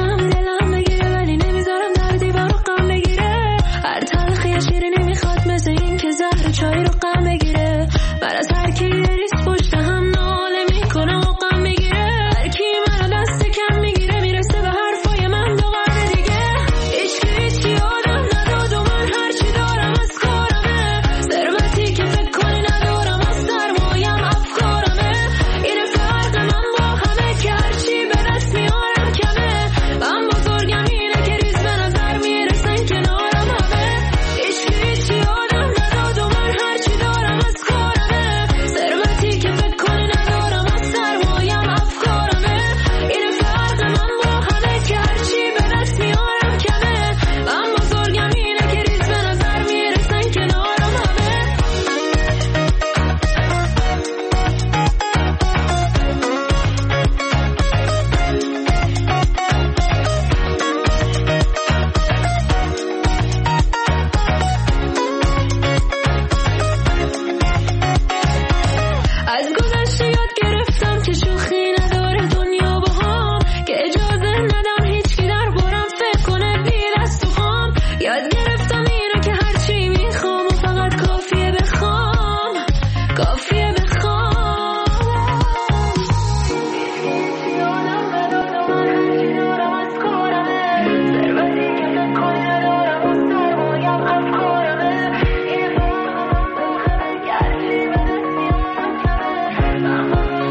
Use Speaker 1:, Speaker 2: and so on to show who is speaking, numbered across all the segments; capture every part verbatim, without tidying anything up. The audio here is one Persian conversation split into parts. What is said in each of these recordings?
Speaker 1: میکنم دلم بگیره ولی نمیذارم در دیوار رو غم بگیره. هر تلخی شیرینی میخواد مثل این که زهر چای رو غم بگیره. من از هر کی ریس پشت هم ناله میکنه و غم میگیره. هر کی منو دست کم میگیره میرسه به حرفای من دو قرن دیگه. عشق هیچی آدم نداد و من هرچی دارم از کارمه. ثروتی که فکر کنی ندارم از سرمایم افکارمه. این فرق من با همه که هرچی به دست میارم کمه. من بزرگم اینه که ریز به نظر میرسن کنارم همه. عشق هیچی آدم نداد و من هرچی دارم از کارمه. ثروتی که فکر کنی ندارم از سرمایم افکارمه. این فرق من با همه که هرچی به دست میارم کمه. من بزرگم اینه که ریز به نظر میرسن کنارم همه. از گذشته یاد گرفتم که شوخی نداره دنیا با هم. که اجازه ندم هیچکی در بارم فکر کنه بی دست و خام. یاد گرفتم اینو که هرچی میخوام و فقط کافیه بخوام. کافیه بخوام. یادم نداد و من هرچی دارم از کارمه. ثروتی که فکر کنی ندارم از سرمایم افکارمه. این فرق من با همه که هرچی به دست میارم کمه. من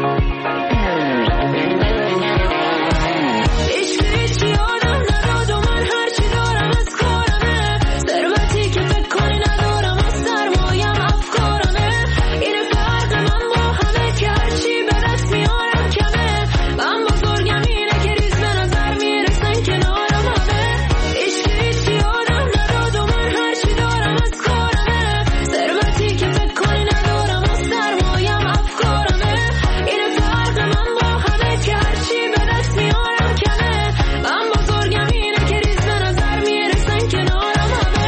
Speaker 1: عشق هیچی آدم نداد و من هرچی دارم از کارمه. ثروتی که فکر کنی ندارم از سرمایم افکارمه. این فرق من با همه که هرچی به دست میارم کمه. من بزرگم اینه که ریز به نظر میرسن کنارم همه. عشق هیچی آدم نداد و من هرچی دارم از کارمه. ثروتی که فکر کنی ندارم از سرمایم افکارمه. این فرق من با همه که هرچی به دست میارم کمه. من بزرگم اینه که ریز به نظر میرسن کنارم همه.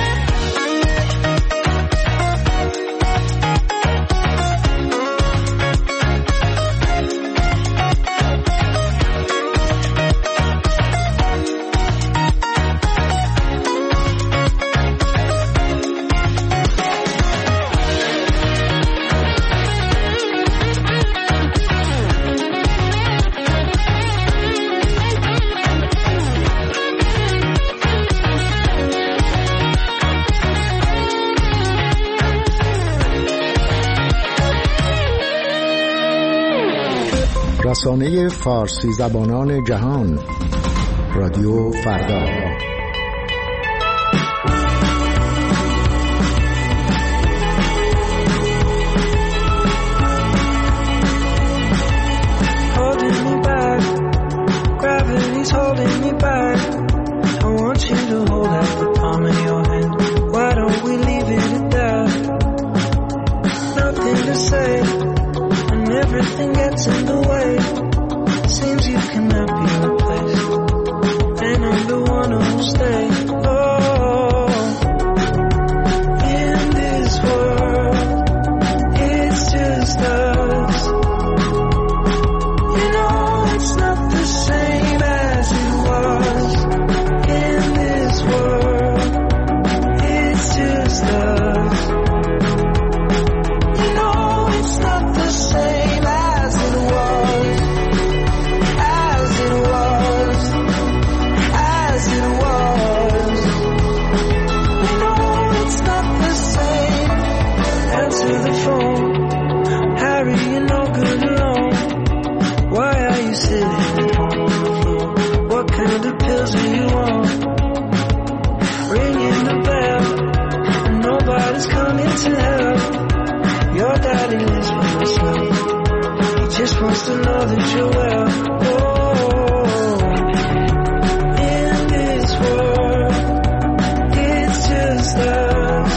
Speaker 2: رسانه فارسی زبانان جهان، رادیو فردا.
Speaker 3: Holding me back, gravity's holding me back. I want you to hold out the palm of your hand. Why don't we leave it at that? Nothing to say, and everything gets in the way. Seems you cannot be replaced, and I'm the one who'll stay. Oh, in this world, it's just us. You know it's not the same as it was. In this world, it's just us. You know it's not the same as it was. As it was. As it was. You know it's not the same. Answer the phone. Harry, you're no good alone. Why are you sitting at home on the floor? What kind of pills do you want? Ringing the bell, and nobody's coming to help. Your daddy lives by himself. He just wants to know that you're well. Oh, in this world, it's just us.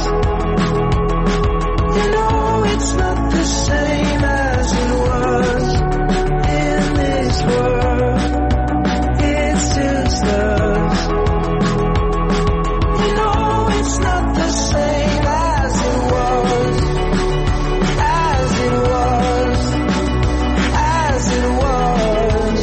Speaker 3: You know it's not the same as it was. In this world, it's just us. You know it's not the same as it was. As it was. As it was.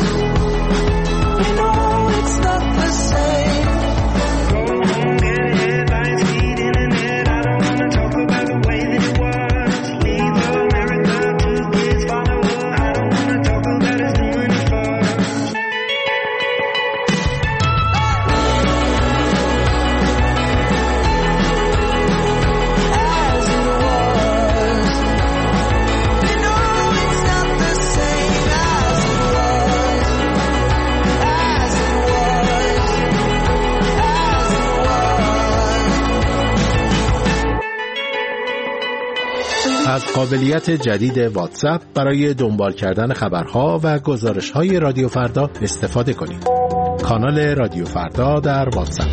Speaker 2: از قابلیت جدید واتساپ برای دنبال کردن خبرها و گزارش‌های رادیو فردا استفاده کنید. کانال رادیو فردا در واتساپ.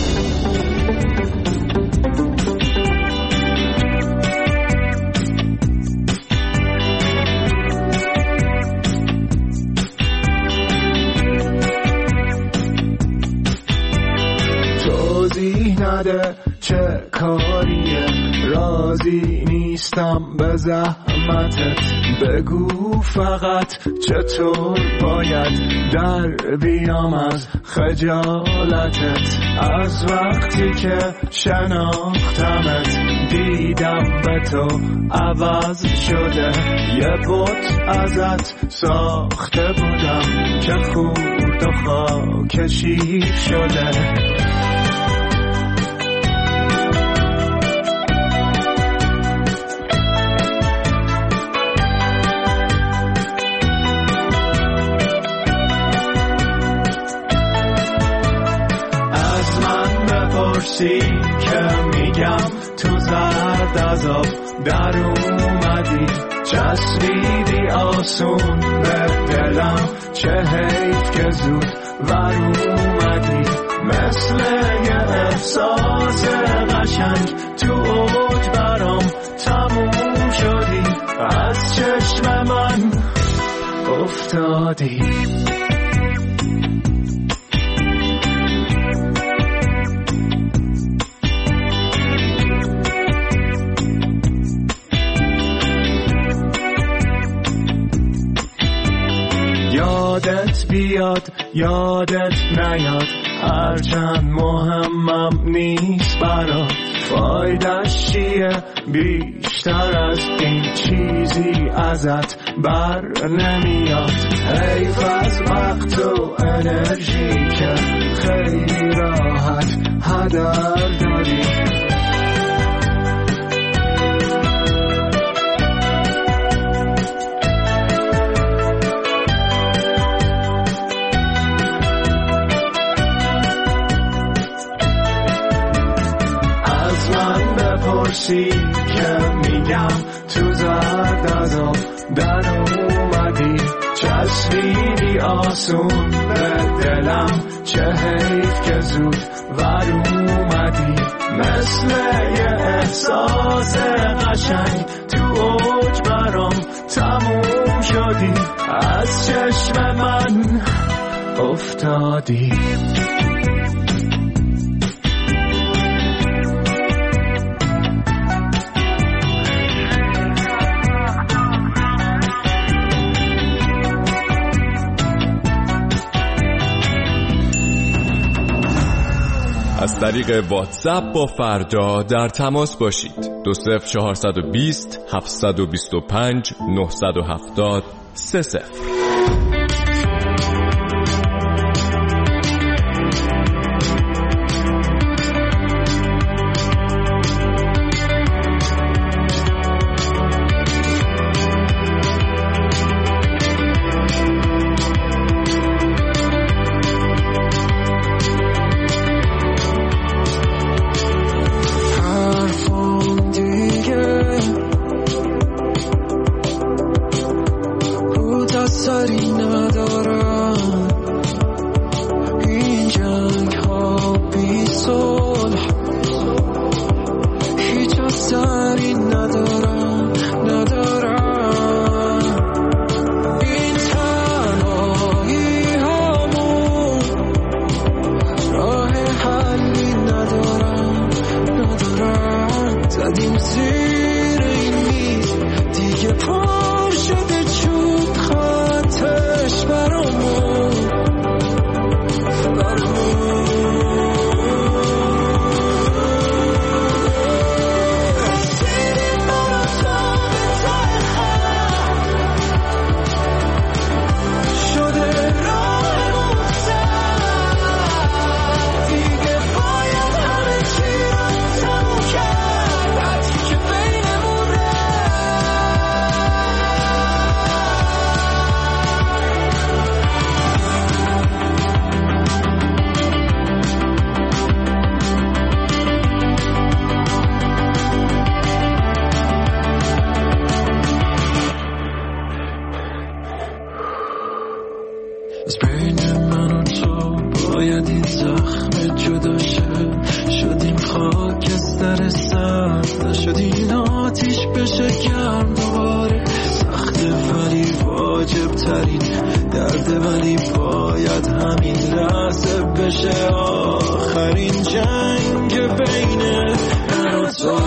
Speaker 4: توضیح نده چه کاریه، راضی نیستم به زحمتت، بگو فقط چطور باید در بیام از خجالتت. از وقتی که شناختمت دیدم به تو عوض شده، یه بت ازت ساخته بودم که خورد و خاک شیر شده. که میگم تو زرد از آب در اومدی، چسبیدی آسون به دلم، چه حیف که زود ور اومدی. مثل یه احساس قشنگ تو اوج برام تموم شدی، از چشم من افتادی. یادت بیاد یادت نیاد، هرچند مهمم نیست برات، فایدش چیه بیشتر از این چیزی ازت بر نمیاد. حیف از وقت و انرژی که خیلی راحت هدر داری. که میگم تو زرد از آب در اومدی، چسبیدی آسون به دلم، چه حیف که زود ور اومدی. مثل یه احساس قشنگ تو اوج برام تموم شدی، از چشم من افتادی.
Speaker 5: از طریق واتساپ با فردا در تماس باشید. دو صفر چهارصد و بیست هفتصد و بیست و پنج نهصد و هفتاد سه صفر. Baby
Speaker 4: زخم جدا شد، شدیم خاکستر سرد، نشدیم آتیش بشه گرم دوباره. سخته ولی واجب ترین درده، ولی باید همین لحظه بشه آخرین جنگ بین من و تو.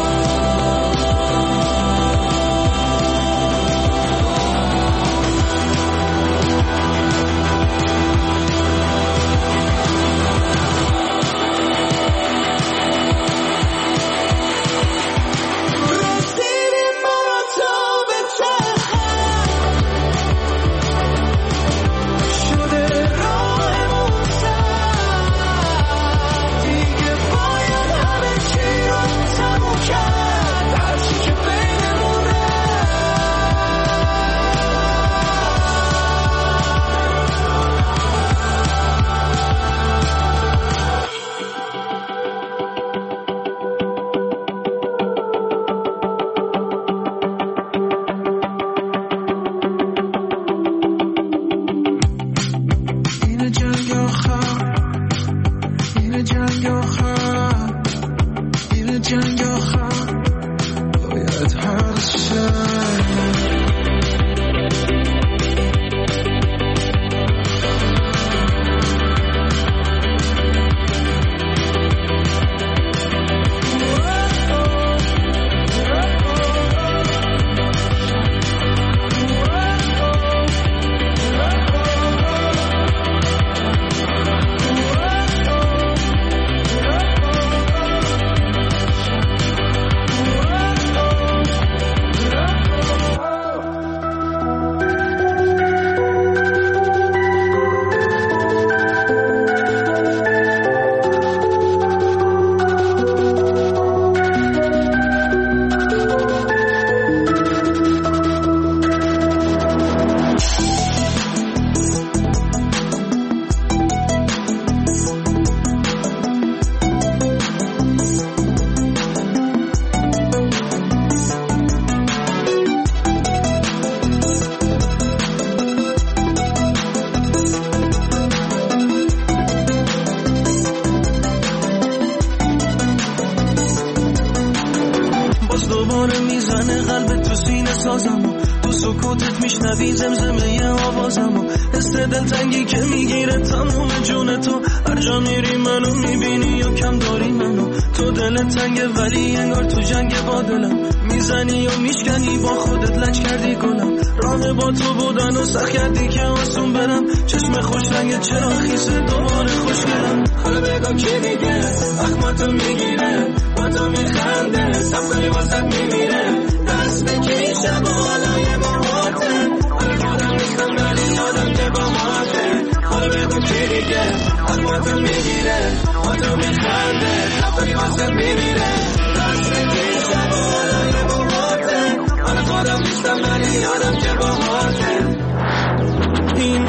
Speaker 4: این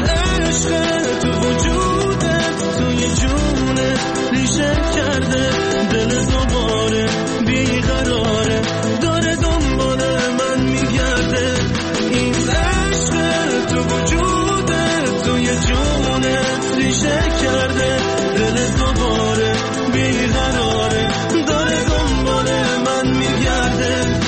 Speaker 4: عشق تو وجودت توی جونت ریشه کرده، دل دوباره بیقراره، داره دنبال من میگرده. این عشق تو وجودت توی جونت ریشه کرده، دل دوباره بیقراره، داره دنبال من میگرده.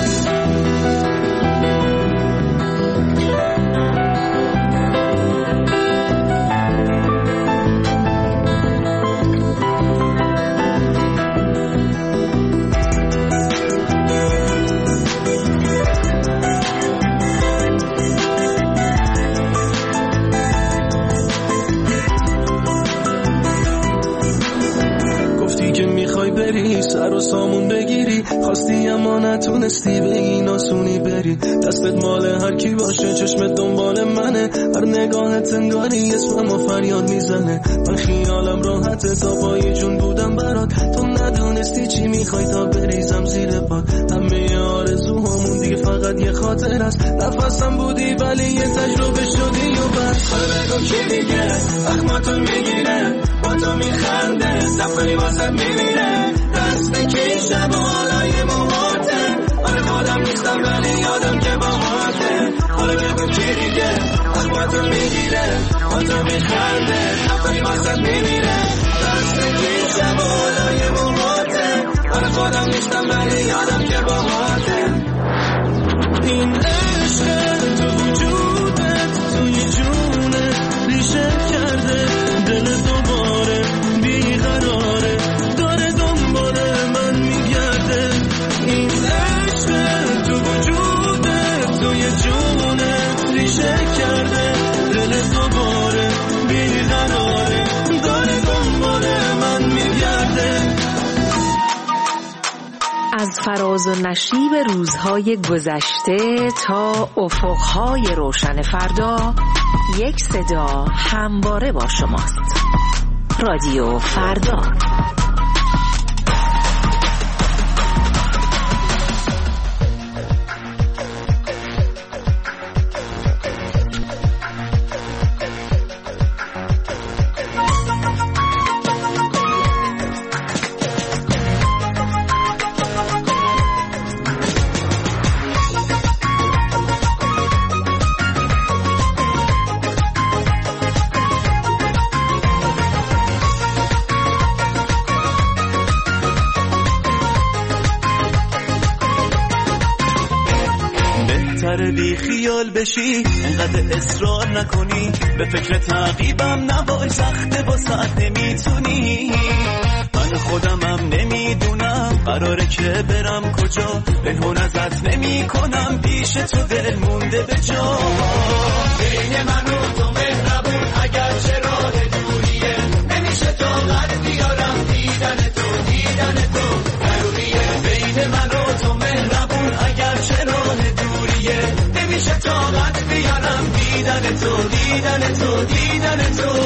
Speaker 4: بری سر و سامون بگیری، خواستی اما نتونستی به این آسونی بری. دستت مال هر کی باشه، چشمت دنبال منه، هر نگاهت انگاری اسمم و فریاد میزنه. من خیالم راحته تا پای جون بودم برات، تو ندونستی چی میخوای تا بریزم زیر پات. همه آرزوهامون دیگه فقط یه خاطر است، نفسم بودی ولی یه تجربه شدی و بس. حالا بگو کی دیگه اخماتو میگیره، با تو میخنده، سفری واسه میمیره. دست بکی شب و حالای موهاته، آره خودم نیستم ولی یادم که با هاته. حالا بگو کی دیگه با تو میگیره با تو میخنده نفری واسط میمیره دست بگیر شب و حالای موهاته حال خودم نیستم ولی یادم که با ماته این عشق تو وجودت توی جونت ریشه کرده دل دوباره بیقراره داره دنبال من میگرده این عشق تو وجودت توی جونت ریشه کرده دل دوباره بیقراره داره دنبال من میگرده.
Speaker 6: از فراز و نشیب روزهای گذشته تا افقهای روشن فردا یک صدا همواره با شماست. رادیو فردا.
Speaker 4: بی خیال بشی انقدر اصرار نکنی به فکر تعقیبم نباش سخته با ساعت نمیتونی من خودمم نمیدونم قراره که برم کجا پنهون ازت نمی کنم پیش تو دل مونده به جا بین من و تو مهربون اگر چه راه دوریه نمیشه طاقت بیارم دیدن تو دیدن تو ضروریه بین من و تو مهربون اگر چه راه دوریه نمیشه طاقت بیارم دیدن تو دیدن تو دیدن تو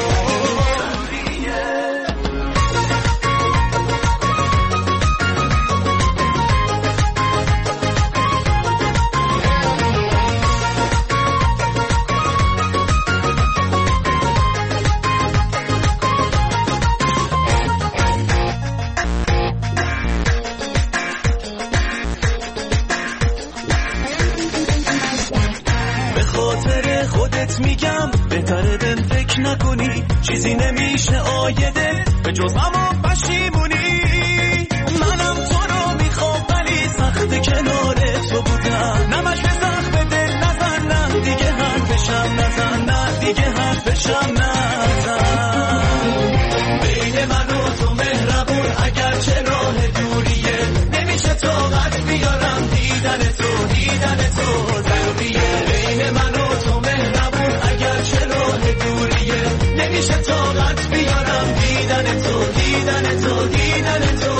Speaker 4: میگم بهتره بهم فکر نکنی چیزی نمیشه آیده به جز اما پشیمونی منم تو رو میخوام ولی سخت کنار تو بودم نمش به سخت دل نزن نه دیگه حرفشم نزن نه دیگه حرفشم نزن بین من و تو مهربون اگر چه راه دوریه نمیشه طاقت بیارم دیدن تو دیدن تو ضروریه بین من و تو مهربون اگر چه راه دوریه نمیشه طاقت بیارم دیدن تو دیدن تو دیدن تو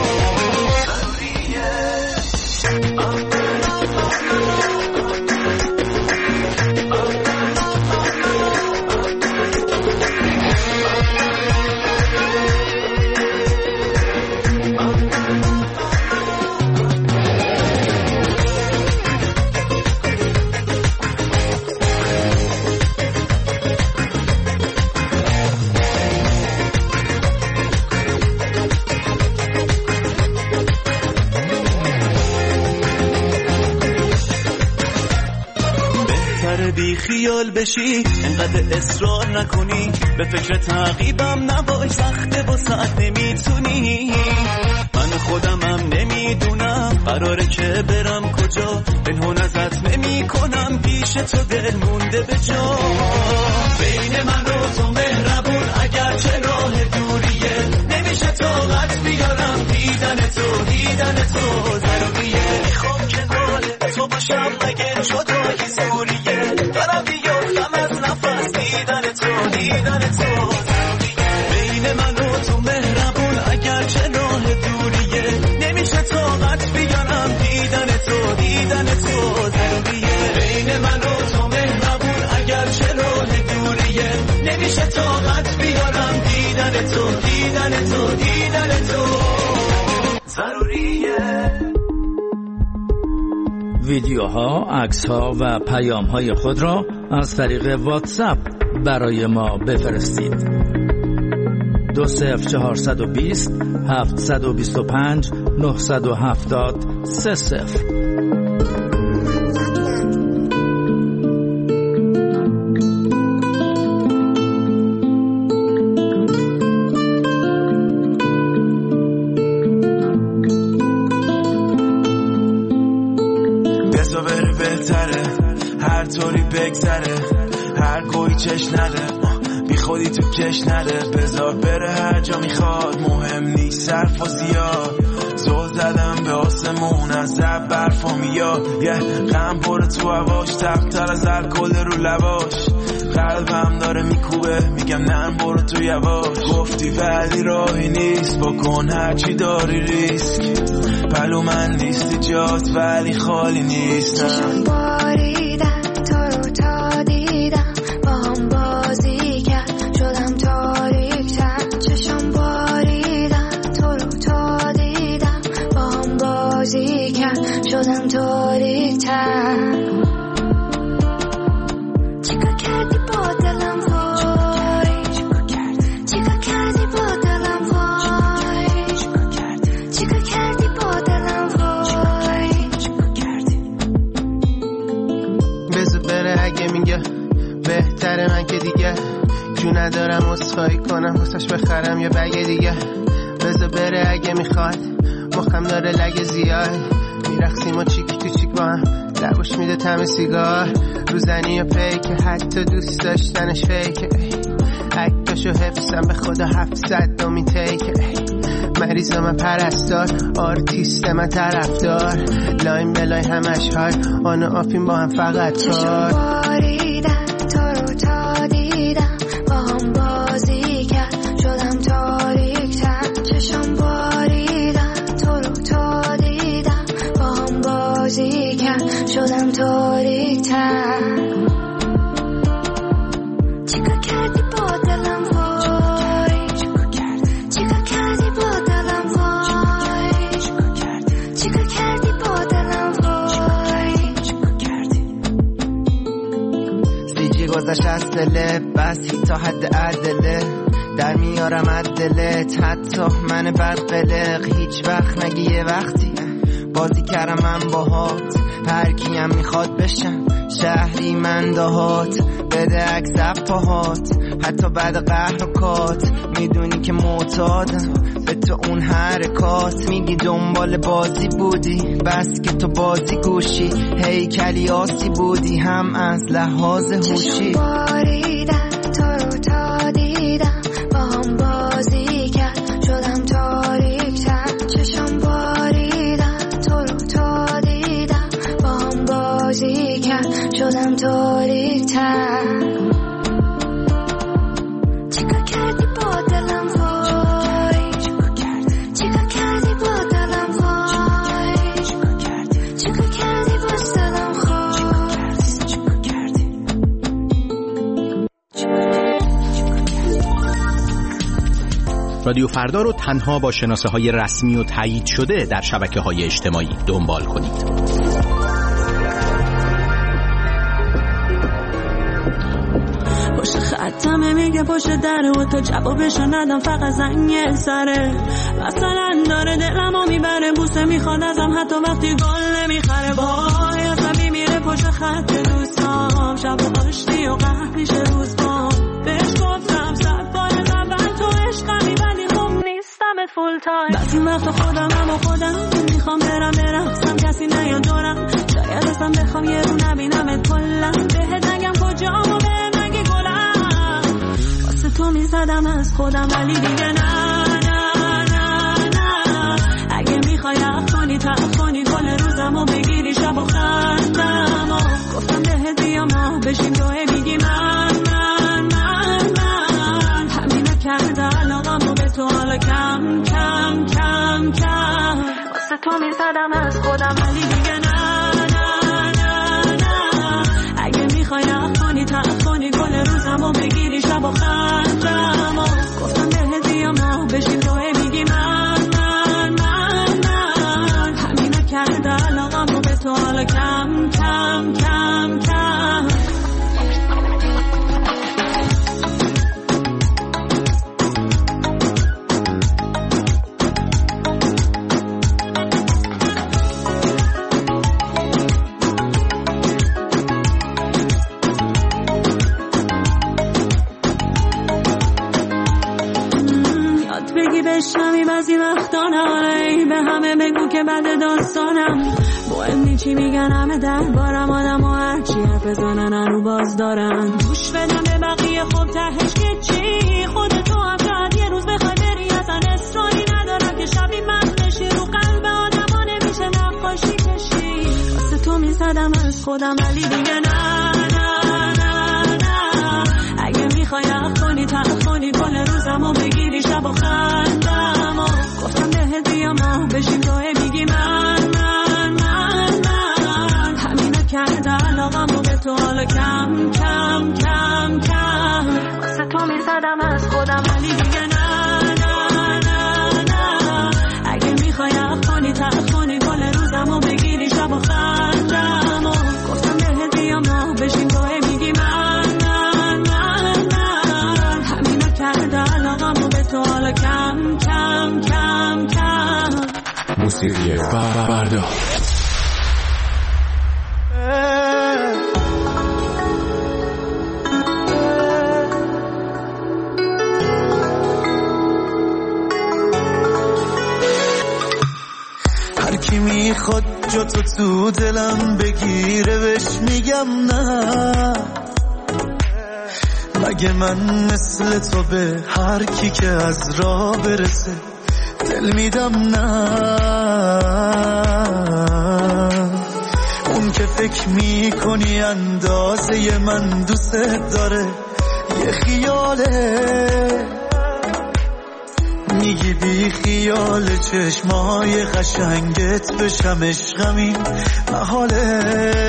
Speaker 4: بی خیال بشی انقدر اصرار نکنی به فکر تعقیبم نباش سخته با ساعت نمیتونی من خودمم نمیدونم قراره که برم کجا پنهون ازت نمی کنم پیش تو دل مونده به جا بین من و تو مهربون اگر چه راه دوریه نمیشه طاقت بیارم دیدن تو دیدن تو ضروریه میخوام کنار تو باشم مگه جدایی زوریه دارم بیافتم از نفس دیدن تو دیدن تو بین من و تو مهربون اگر چه راه دوریه نمیشه طاقت بیارم دیدن تو دیدن تو ضروریه بین من و تو مهربون اگر چه راه دوریه نمیشه طاقت بیارم دیدن تو دیدن تو دیدن تو ضروریه.
Speaker 7: ویدیوها، عکس‌ها و پیام‌های خود را از طریق واتساپ برای ما بفرستید. دو صفر چهارصد و بیست هفتصد و بیست و پنج نهصد و هفتاد سه صفر
Speaker 8: بگذره، هر گوی چش نده، بی خودی تو کش نده، بذار بره هر جا میخواد، مهم نیست صرف و زیاد. زل زدم به آسمون از زب برفا میاد، یه غم پره تو هواش، تفتر از الکل رو لباش. قلبم داره میکوبه میگم نرم برو تو یواش. گفتی ولی راهی نیست بکن هرچی داری ریسک، پلو من نیستی جات ولی خالی نیستم.
Speaker 1: چشم باریدم تو رو تا دیدم، با هم بازی کرد شدم تاریک‌تر. چشم باریدم تو رو تا دیدم، با هم بازی کرد شدم تاریک‌تر.
Speaker 9: بهتره من که دیگه جو ندارم اصخایی کنم واسش بخرم یه بگه دیگه. بذار بره اگه میخواد، مخم داره لگه زیاد. میرخسیم و چیک تو چیک با هم، لبوش میده تم سیگار. روزنی و پیکه حتی دوست داشتنش فیکه. اکتاشو حفظم به خدا هفتصد دومی تیکه. مریضا من پرستار، آرتیست من طرفدار. لاین بلای همش های آن و آفیم با هم فقط کار.
Speaker 1: باریدم تو رو تا دیدم، با هم بازی کرد شدم تاریک‌تر. چشم باریدم تو رو تا دیدم، با هم بازی کرد شدم تاریک‌تر. چیکار کردی با دلم وای، چیکار کردی با دلم وای، چیکار کردی با دلم وای.
Speaker 9: سیجی گذشت از دله، بس تا حد عدله. در میارم عدلت حتی من بد قلق. هیچ وقت نگی یه وقتی بازی کردم من باهات، هر کیم میخواد بشم شهری من دهات. بده عکس پاهات حتی بعد قهر و کات، میدونی که معتادم به تو اون حرکات. میگی دنبال بازی بودی بس که تو بازی گوشی، هیکلی آسی بودی هم از لحاظ هوشی.
Speaker 1: باریدم تو رو تا دیدم، با هم بازی کرد شدم تاریک‌تر. چشم باریدم تو رو تا دیدم، با هم بازی کرد شدم تاریک‌تر. چیکار کردی با دلم وای، چیکار کردی با دلم وای، چیکار کردی با دلم خواست.
Speaker 2: رادیو فردا رو تنها با شناسه های رسمی و تایید شده در شبکه های اجتماعی دنبال کنید.
Speaker 10: پشت خطمه میگه پشت دره و تا جوابشو ندم فقط زنگ سره. مثلا داره دلمو میبره، بوسه میخواد ازم حتی وقتی گل نمیخره. وای عصبی میره پشت خط دوستام، شب و آشتی و قهر میشه روز بام. بهش گفتم صد بار از اول تو عشقمی ولی خوب نیستم فول تایم. بعضی وقتا خودم هم و خودم میخوام برم برقصم کسی نیاد دورم. شاید اصلا بخوام یه رو نبینمت کلا، بهت نگم کجام و بهم نگی گلم. واسه تو میزدم از خودم ولی دیگه نه نه نه نه. اگه میخوای عفو کنی تعف کنی کل روزم و بگیری شب و خندم و گفتم بهت بیام نه بشیم دوه میگی من من من من. همینه کرده علاقم و به تو حالا کم کم کم کم. واسه تو میزدم از خودم ولی دیگه نه نه نه نه. اگه میخوای عفو کنی تعف کنی کل روزم و بگیری شب و خندم و گفتم بهت بیام نه بشیم دوه میگی من من من من. همینه کرده علاقم و به تو حالا کم کم کم کم. بهت بگی بشنمی بعضی وقتا نه، به همه بگو که بعد داستانم مهم نی چی میگن همه دربارم، آدم و هرچی حرف بزنن رو باز دارن. گوش بدم به بقیه خب تهش که چی، خودتو هم شاید یه روز بخوای بری، اصلا اصراری ندارم که شبی من بشی، رو قلب آدم ها نمیشه نقاشی کشی. واسه تو میزدم از خودم ولی دیگه نه نه نه نه. اگه میخوای حق کنی تلخ کنی کل روزم و بگیری شب و خندم و گفتم بهت بیا ما بشیم توه میگی من من من من. همینا کرده علاقم و به تو حالا کم کم کم کم. واسه تو میزدم از خودم ولی دیگه نه نه نه نه. اگه میخوای حق کنی تلخ کنی کل روزم و بگیری شب و خندم و گفتم بهت بیا ما بشیم توه میگی من من من من. همینا کرده علاقم و به تو حالا کم کم کم کم.
Speaker 5: موسیقی فردا.
Speaker 11: هر کی میخواد جا تو تو دلم بگیره بهش میگم نه. مگه من مثل تو به هر کی که از راه برسه دل میدم نه. اون که فکر میکنی اندازه من دوست داره یه خیاله، میگی بی خیال چشمای قشنگت بشم عشقم این محاله.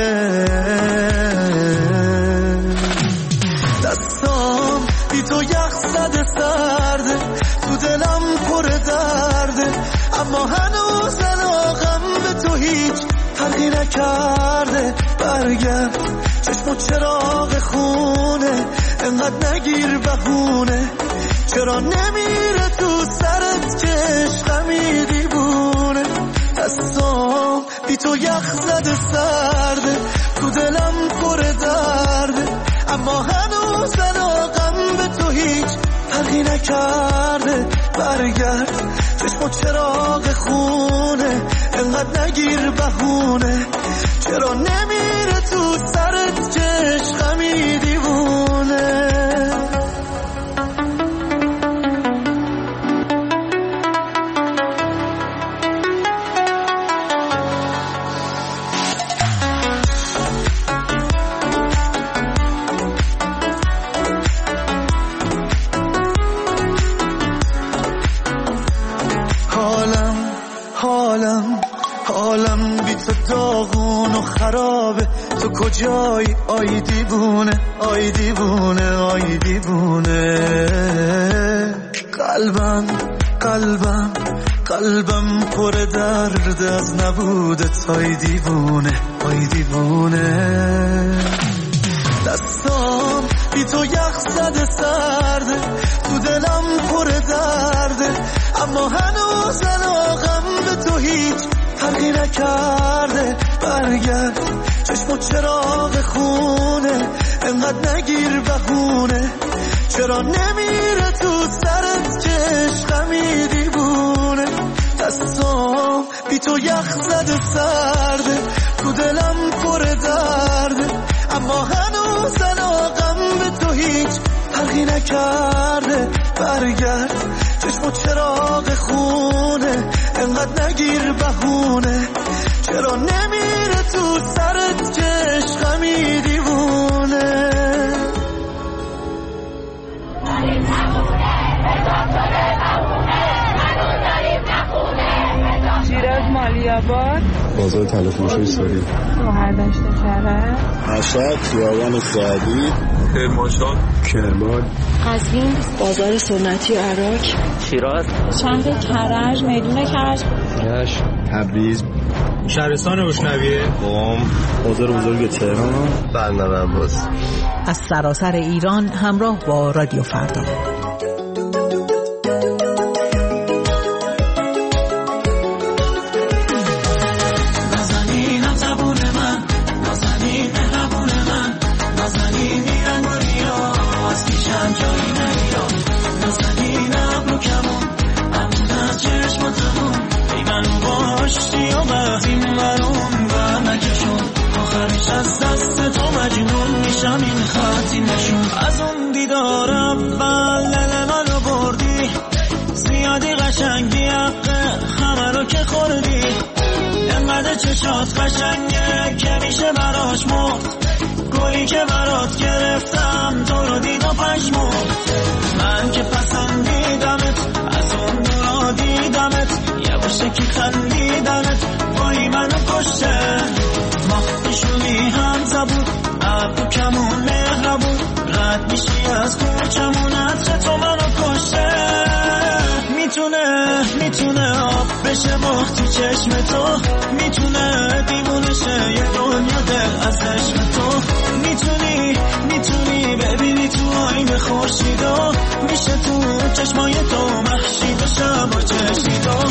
Speaker 11: دستام بی تو یخ زده سرده، تو دلم پر درده، اما هنوز علاقم به تو هیچ فرقی نکرده. برگرد چشم و چراغ خونه، انقدر نگیر بهونه، چرا نمیره تو سرت که عشقمی دیوونه. دستام بی تو یخ زده سرده، تو دلم پر درده، اما هنوز علاقم به تو هیچ فرقی نکرده. برگرد چشم و چراغ خونه، انقدر نگیر بهونه، چرا نمیره تو سرت که عشقمی دیوونه. داغون و خرابه، تو کجایی آی دیوونه آی دیوونه آی دیوونه. قلبم قلبم قلبم پر درد از نبودت آی دیوونه آی دیوونه. دستام بی تو یخ زده سرده، تو دلم پر درده، اما هنوز علاقم به تو هیچ فرقی نکرده. برگرد چشم و چراغ خونه، انقدر نگیر بهونه، چرا نمیره تو سرت که عشقمی دیوونه. دستام بی تو یخ زده سرده، تو دلم پر درده، اما هنوز علاقم به تو هیچ فرقی نکرده. برگرد چشم و چراغ خونه، انقدر نگیر بهونه، چرا نمیره تو سرت که عشقمی دیوونه.
Speaker 12: شیراز مالیاباد،
Speaker 13: بازار تلفروشی ساری،
Speaker 12: مهردشت شهر،
Speaker 13: مشهد، خیابان سعدی،
Speaker 5: کرمانشاه،
Speaker 13: کرمان،
Speaker 14: قزوین، بازار سنتی عراق،
Speaker 15: شیراز،
Speaker 12: شهر کرج، میدون کرج،
Speaker 13: رشت، تبریز،
Speaker 16: شهرستان روشنویه،
Speaker 13: قم، بازار بزرگ تهران، بندر عباس.
Speaker 6: از سراسر ایران همراه با رادیو فردا.
Speaker 11: از این ورون بر نکشون، آخرش از دست تو مجنون میشم این خطی نشون. از اون دیدار اول لل منو بردی، زیادی قشنگی حقه همه رو که خوردی. انقدر چشات قشنگه که میشه براش مرد، گلی که برات گرفتم تو رو دید و پشمرد. من که پسندیدمت از اون دورا دیدمت، یه باشه که خندیدمت وای منو کشته. ما نشونی هم زبون ابرو کمون مهربون، رد میشی از کوچمون عطر تو منو کشته. میتونه میتونه آب بشه باخت تو چشم تو، میتونه دیوونه شه یه دنیا دل از عشق تو. میتونی میتونی ببینی تو آینه خورشیدو، میشه تو چشمای تو محشی بشه با چشیدو.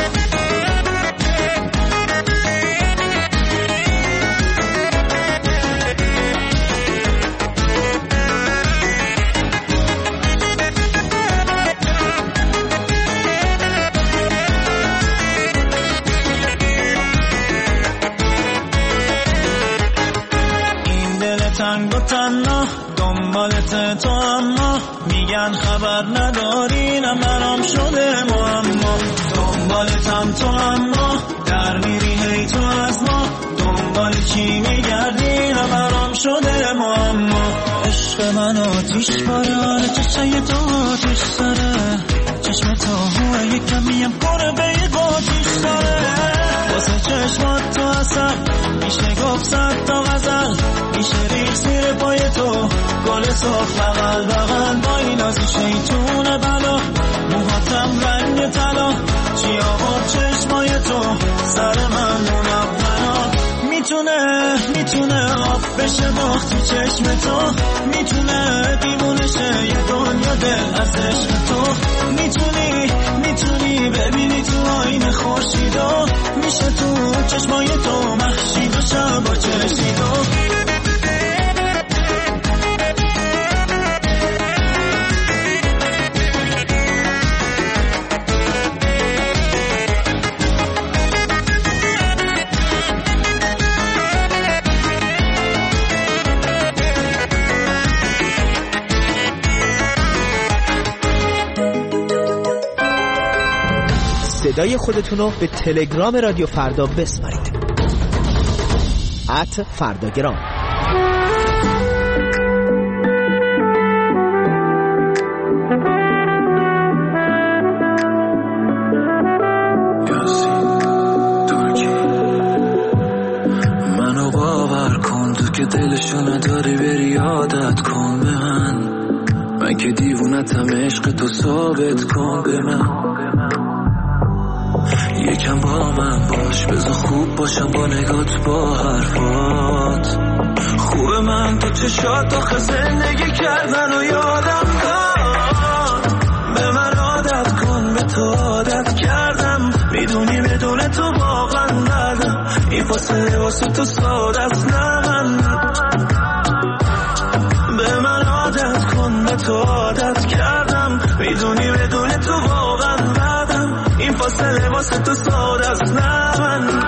Speaker 11: تنگ و تنها دنبالت تو، اما میگن خبر نداری نه برام شده معما. دنبالتم تو اما در میری هی تو از ما، دنبال چی میگردی نه برام شده معما. عشق من آتیش باره چشای تو آتیش سره، چشم تو هوه یکمیم پره به یک آتیش داره. واسه چشمات تو اصل میشه گفت صد تا غزل، میشه ریخ زیر پای تو گل سرخ بغل بغل. با این از شیطون بلا موهاتم رنگ طلا، چی آورد چشمای تو سر من منونا. میتونه میتونه آب بشه باخت تو چشم تو، میتونه دیوونه شه یه دنیا دل از عشق تو. میتونی میتونی ببینی تو آینه خورشیدو، میشه تو چشمای تو محشی بشه با چشیدو.
Speaker 15: صدای خودتون رو به تلگرام رادیو فردا بسپارید. ات فرداگرام.
Speaker 11: منو باور کن تو که دلشو نداری بری عادت کن به من، من که دیوونتم عشق تو ثابت کن به من. یکم با من باش بذار خوب باشم با نگات با حرفات. خوبه من تو چشات آخه زندگی کردن و یادم داد. به من عادت کن به تو عادت کردم، میدونی بدون تو واقعا ندم. این فاصله واسه تو ساده است نه من. به من عادت کن به تو عادت کردم، میدونی بدون تو واقعا ندم. این فاصله واسه تو ساده است نه من.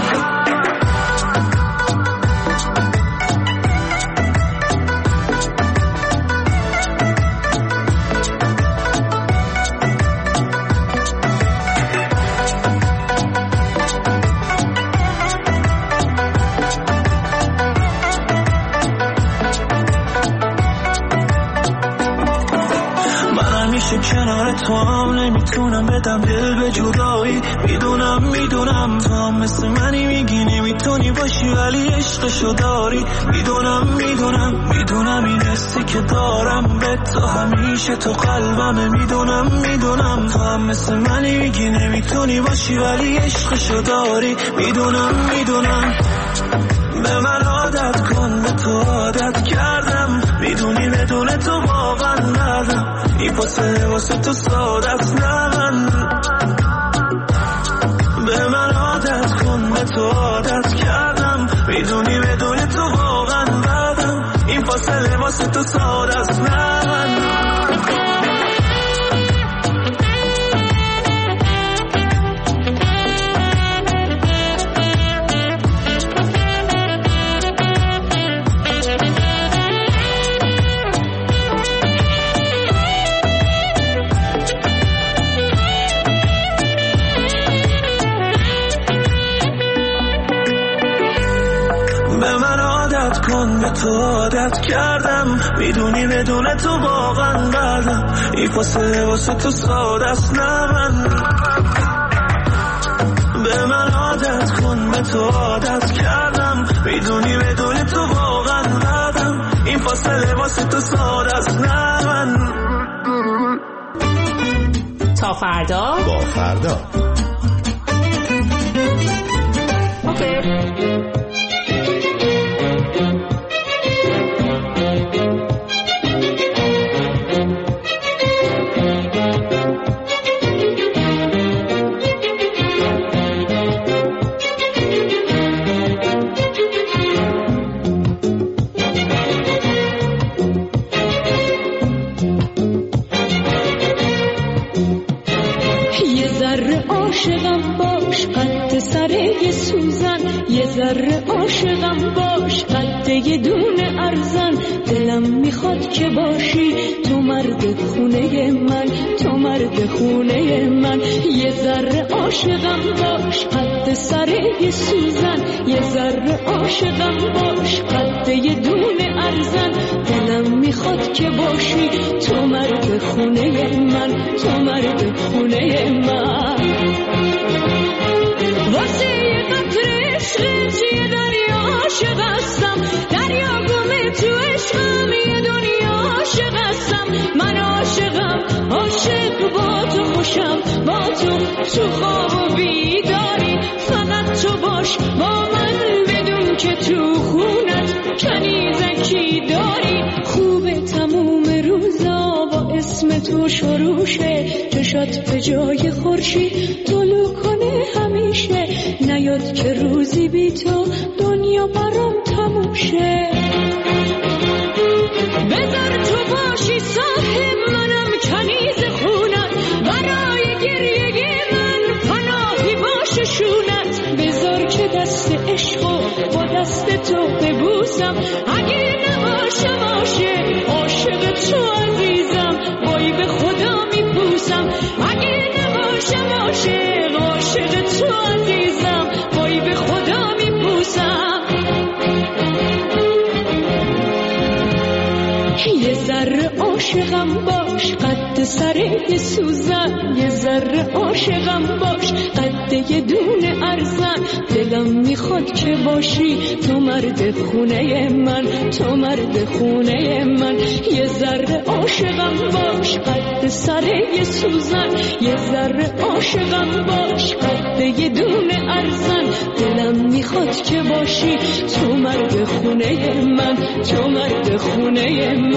Speaker 11: کنار تو هم نمیتونم بدم دل به جدایی. میدونم میدونم تو هم مثل منی، میگی نمیتونی باشی ولی عشقشو داری. میدونم میدونم میدونم این حسی که دارم به تو همیشه تو قلبمه. میدونم میدونم تو هم مثل منی، میگی نمیتونی باشی ولی عشقشو داری. میدونم میدونم به من عادت کن به تو عادت کردم، میدونی بدون تو واقعا ندم. این فاصله واسه تو ساده است نه من. به من عادت کن به تو عادت کردم، میدونی بدون تو واقعا ندم. این فاصله واسه تو ساده است نه من. تو عادت کردم، میدونی بدون تو واقعا بردم، این فاصله واسه تو ساده است. نه من به من عادت کن، به تو عادت کردم، میدونی بدون تو واقعا بردم، این فاصله واسه تو ساده است. نه من
Speaker 17: تا فردا
Speaker 2: با فردا
Speaker 17: اوکی.
Speaker 1: عاشقم باش قد سره سوزن، یه ذره عاشقم باش قد یه دونه ارزن، دلم میخواد که باشی تو مرد خونه من، تو مرد خونه من. یه ذره عاشقم باش قد سره سوزن، یه ذره عاشقم باش قد یه دونه ارزن، دلم میخواد که باشی تو مرد خونه من، تو مرد خونه من. واسه یه قطره عشقت یه دریا عاشق هستم، دریا گمه تو عشقم، یه دنیا عاشق هستم. من عاشقم، عاشق با تو خوشم، با تو تو خواب و بیداری، فقط تو باش با من، بدون که تو خونت کنیزکی داری. خوبه تموم روزا با اسم تو شروشه، چشات به جای خورشید طلوع کنه همیشه، نیاد که روزی بی تو دنیا برام تموم شه. بذار تو باشی صاحب منم، کنیز خونت، برای گریه من پناهی باشه شونت. بذار که دست عشقو با دست تو ببوسم، اگه نباشم عاشق عاشق تو عزیزم، وای به خدا میپوسم. اگه نباشم عاشق عاشق تو عزیزم، وای به خدا میپوسم. یه ذره عاشقم باش قد سره سوزن، یه ذره عاشقم باش قد یه دونه ارزن، دلم میخواد که باشی تو مرد خونه من، تو مرد خونه من. یه ذره عاشقم باش قد سره سوزن، یه ذره عاشقم باش قد یه دونه ارزن، دلم میخواد که باشی تو مرد خونه من، تو مرد خونه من.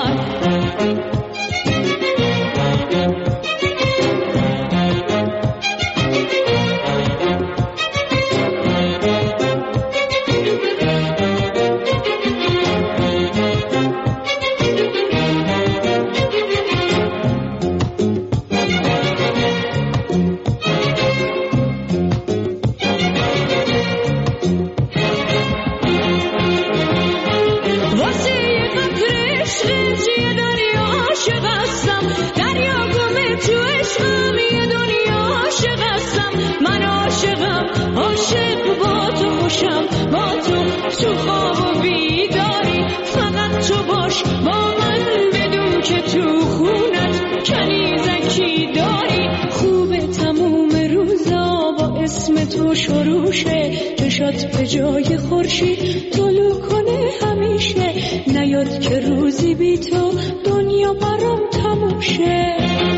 Speaker 1: تو خواب و بیداری، فقط تو باش با من، بدون که تو خونت کنیزکی داری. خوبه تموم روزا با اسم تو شروشه، چشات به جای خورشید طلوع کنه همیشه، نیاد که روزی بی تو دنیا برام تموم شه.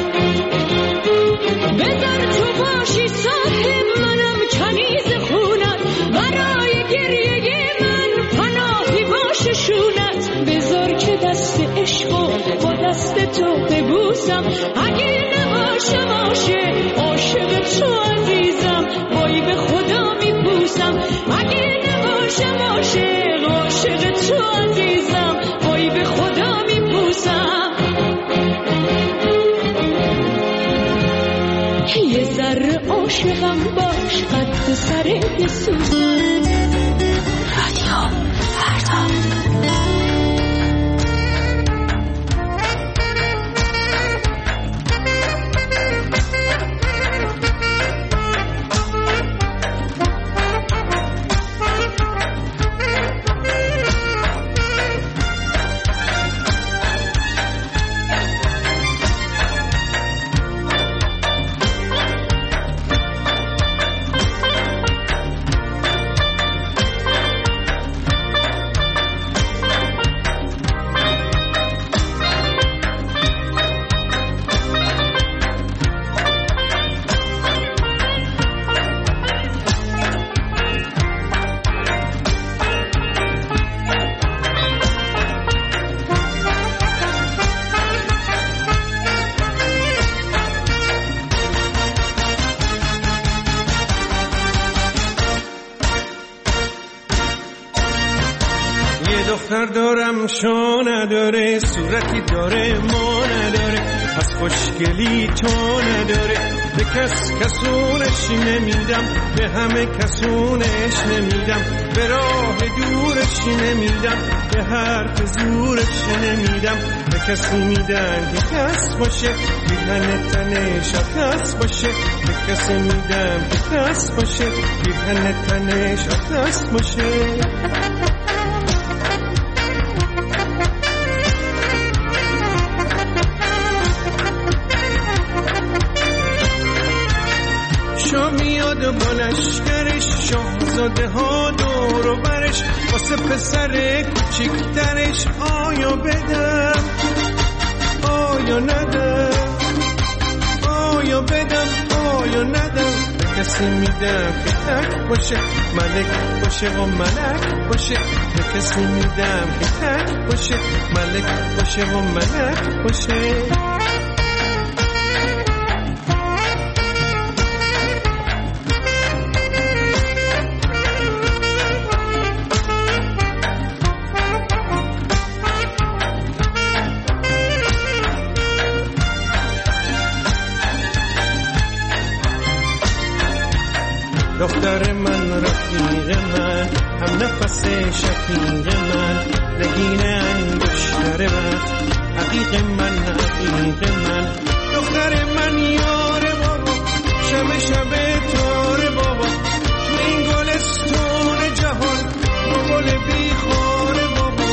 Speaker 1: بذار تو باشی صاحب منم، کنیز خونت، برای گریه من پناهی باشه شونت. بذار که دست عشقو با دست تو ببوسم، اگه نباشم عاشق عاشق تو عزیزم، وای به خدا میپوسم. اگه نباشم عاشق عاشق تو عزیزم، وای به خدا میپوسم. یه ذره عاشقم باش قد سره سوزن. رادیو فردا.
Speaker 18: دختر دارم شو نداره، صورتی داره ما نداره، از خوشگلی تو نداره. به کس کسونش نمیدم، به همه کسونش نمیدم، به راه دورش نمیدم، به حرف زورش نمیدم. به کسی میدم که کس باشه، بیهن تنش کس باشه. به کسی میدم که کس باشه، بیهن تنش کس باشه. شاه میاد و با لشکرش، شاهزاده ها دور و برش، واسه پسر کوچیکترش آیا بدم آیا ندم، آیا بدم آیا ندم. به کسی میدم که تک باشه، ملک باشه و ملک باشه. به کسی میدم که تک باشه، ملک باشه و ملک باشه. دختر من رفیق من، هم نفس شفیق من، نگین انگشتر وقت، حقیق من حقیق من. دختر من یار بابا، شب شب تار بابا، این گلستون جهان گل بیخار بابا.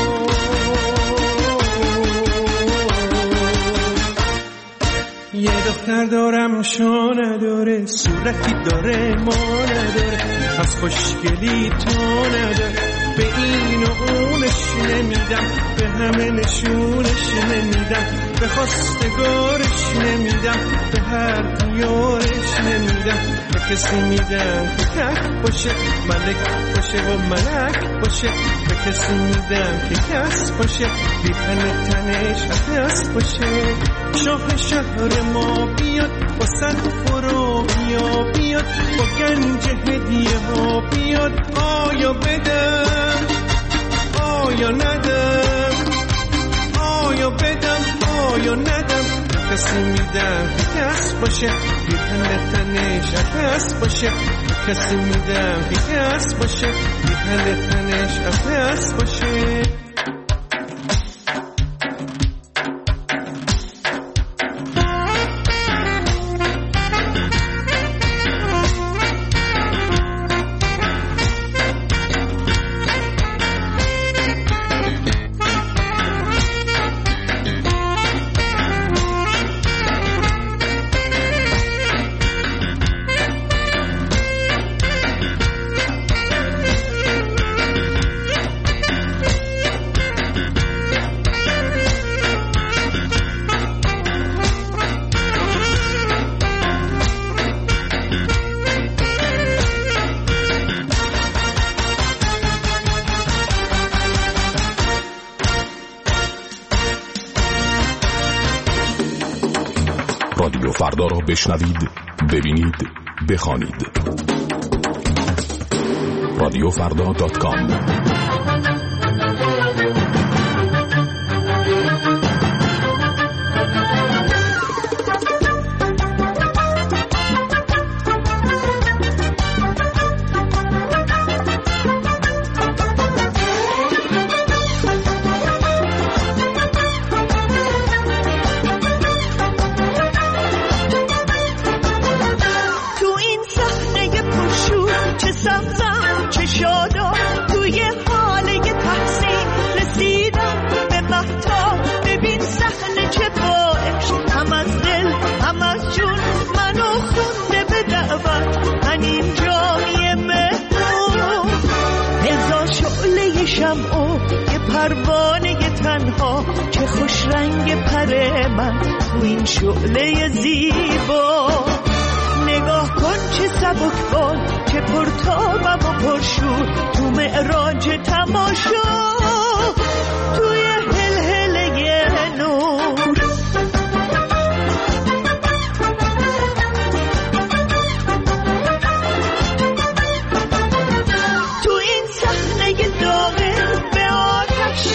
Speaker 18: یه دختر دارم شو نداره، صورتی داره ما نداره، از خوشگلی تو نداره. به این و اونش نمیدم، به همه نشونش نمیدم، به خواستگارش نمیدم، به هر دیارش نمیدم. به کسی میدم که تک باشه، ملک باشه و ملک باشه. به کسی میدم که کس باشه، بیپن تنش کس باشه. شاه شهر ما بیاد، با صد فرو بیا بیاد، با گنج هدیه ها بیاد. آیا بدم آیا ندم، آیا بدم آیا ندم. کسی میدم که کس باشه، بیهن تنش کس باشه. کسی میدم که کس باشه، بیهن تنش کس باشه.
Speaker 19: رادیو فردا را بشنوید، ببینید، بخوانید. رادیو فردا دات کام.
Speaker 20: پروانه تنها چه خوش رنگ پر من تو این شعله زیبا. نگاه کن چه سبکبال، چه پرتابم و پرشور، تو معراج تماشا، توی هلهله نور. تو این صحنه داغ به آتش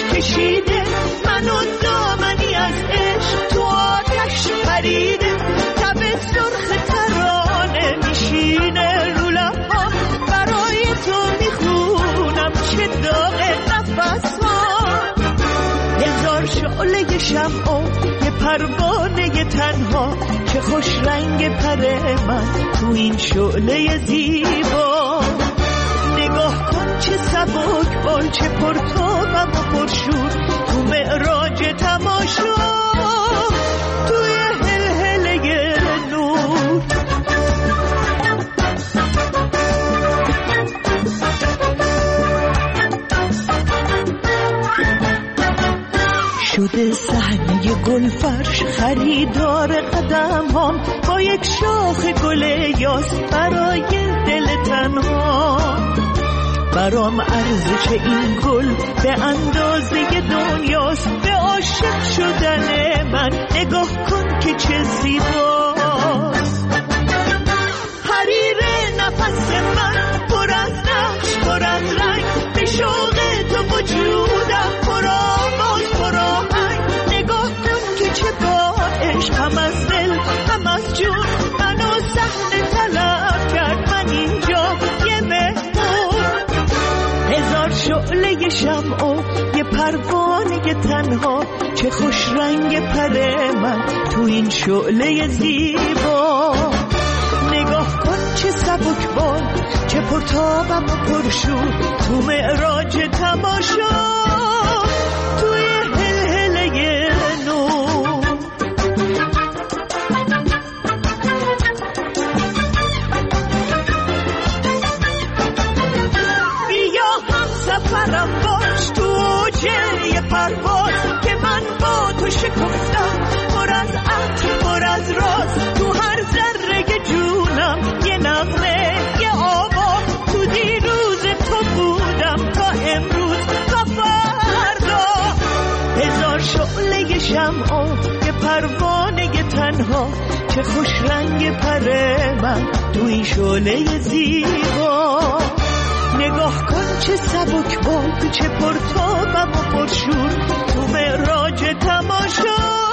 Speaker 20: شمع و یه پروانه تنها چه خوش رنگ پر من تو این شعله زیبا. نگاه کن چه سبک بال، چه پرتابم و پرشور تو معراج تماشا، توی هلهله نور. شده صحنه گل فرش خریدار قدم هم با یک شاخ گل یاس برای دل تنها. برام ارزش این گل به اندازه دنیاست، به عاشق شدن من نگاه کن که چه زیباست. حریر نفس من پر از نقش پر از رنگ، به شوق تو وجودم پر آواز پر آهنگ. نگاه کن که چه با عشق هم از دل هم از جون منو صحنه طلب کرد. من اینجا یه مهمون، هزار شعله شمع و یه پروانه تنها چه خوش رنگ پر من تو این شعله زیبا. نگاه کن چه سبک بال، چه پرتابم و پرشور تو معراج تماشا، توی هلهله نور. بیا هم سفرم باش تو اوجه پرواز که من با تو شکفتم، پر از عطر پر از راز تو هر ذره جونم. یه نغمه یه آوا تو دیروز تو بودم تا امروز تا فردا. هزار شعله شمع و یه پروانه تنها چه خوش رنگ پر من تو این شعله زیبا. نگاه کن چه سبک بال، چه پرتابم و پرشور تو معراج تماشا،